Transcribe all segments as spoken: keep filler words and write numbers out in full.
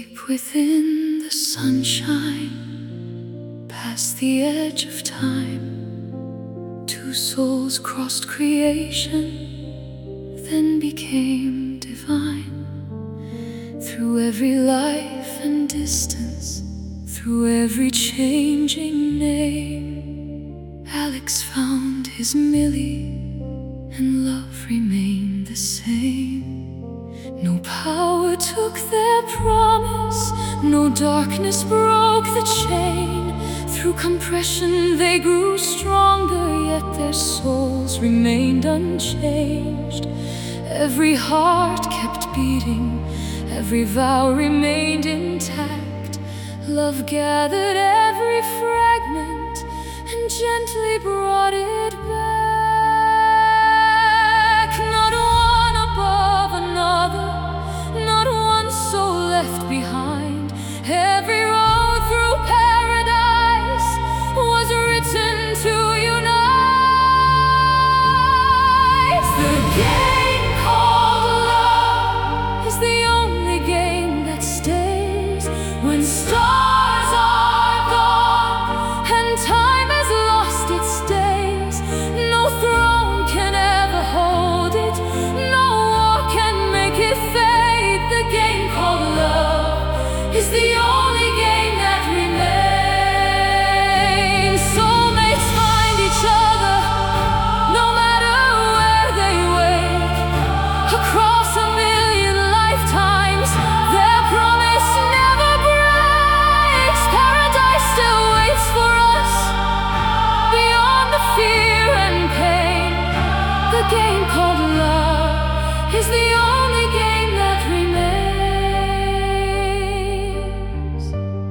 Deep within the sunshine, past the edge of time, two souls crossed creation, then became divine. Through every life and distance, through every changing name, Alex found his Millie, and love remained the same. No power took their promise, no darkness broke the chain. Through compression they grew stronger, yet their souls remained unchanged. Every heart kept beating, every vow remained intact. Love gathered every fragment and gently brought it back. Not one above another, not one soul left behind. Every road through paradise was written to unite. The game called love is the only game that stays when stars are gone and time has lost its days. No throne can ever hold it, no war can make it fade. The game called love is the only game that remains. Soulmates find each other no matter where they wake. Across a million lifetimes, their promise never breaks. Paradise still waits for us beyond the fear and pain. The game called love is the only game that remains.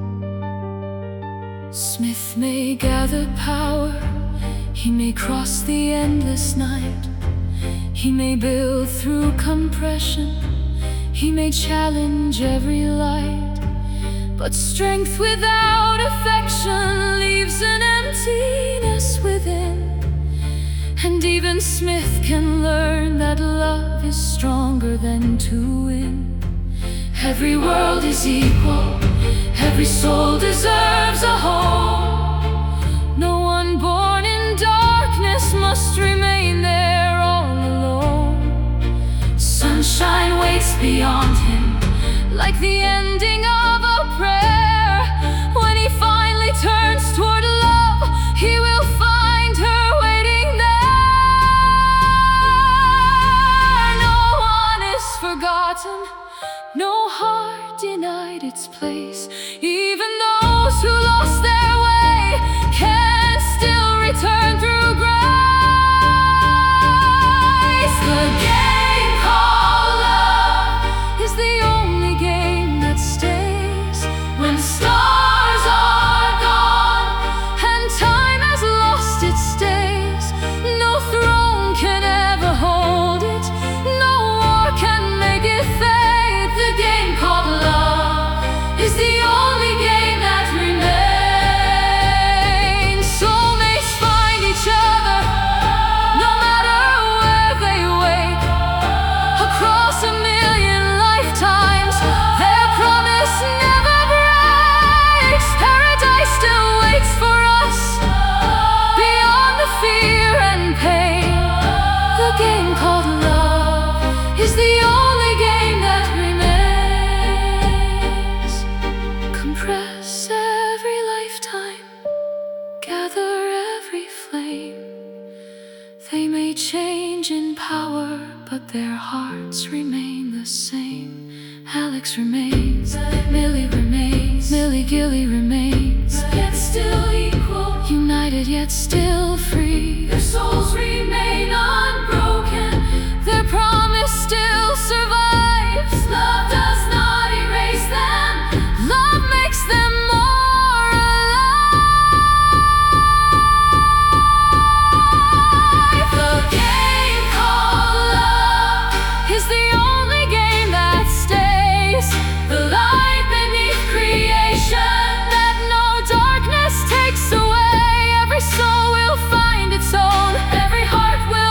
Smith may gather power, he may cross the endless night, he may build through compression, he may challenge every light. But strength without affection leaves an emptiness within. And even Smith can learn that love is stronger than to win. Every world is equal, every soul deserves a home. No one born in darkness must remain there all alone. Sunshine waits beyond him, like the ending of a prayer. When he finally turns toward love, he will find her waiting there. No one is forgotten, no heart denied its place. Even those who lost their way can still return through grace. The game called love is the only game that stays when stars are gone and time has lost its days. No throne can ever hold it, no war can make it fade. The game called love is the only game that remains. Soulmates find each other no matter where they wake. Across a million lifetimes, their promise never breaks. Paradise still waits for us beyond the fear and pain. The game called love is the only game that remains. Compress every lifetime, gather every flame. They may change in power, but their hearts remain the same. Alex remains, Millie remains, Millie Gilly remains, yet still equal, united yet still free. Their souls remain unbroken, their promise still survives. Love does not erase them, love makes them more alive. The game called love is the only game that stays. The light beneath creation that no darkness takes away. Every soul will find its own, every heart will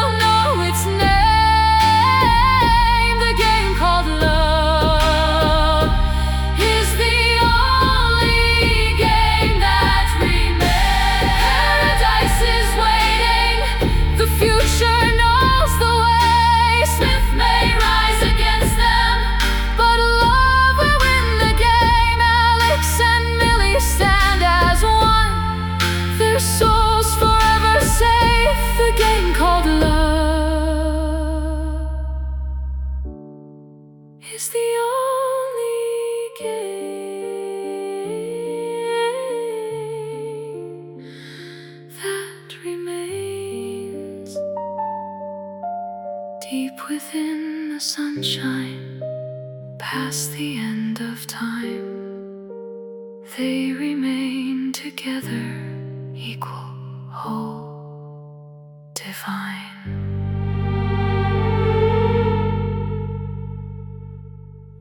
within the sunshine, past the end of time. They remain together, equal, whole, divine.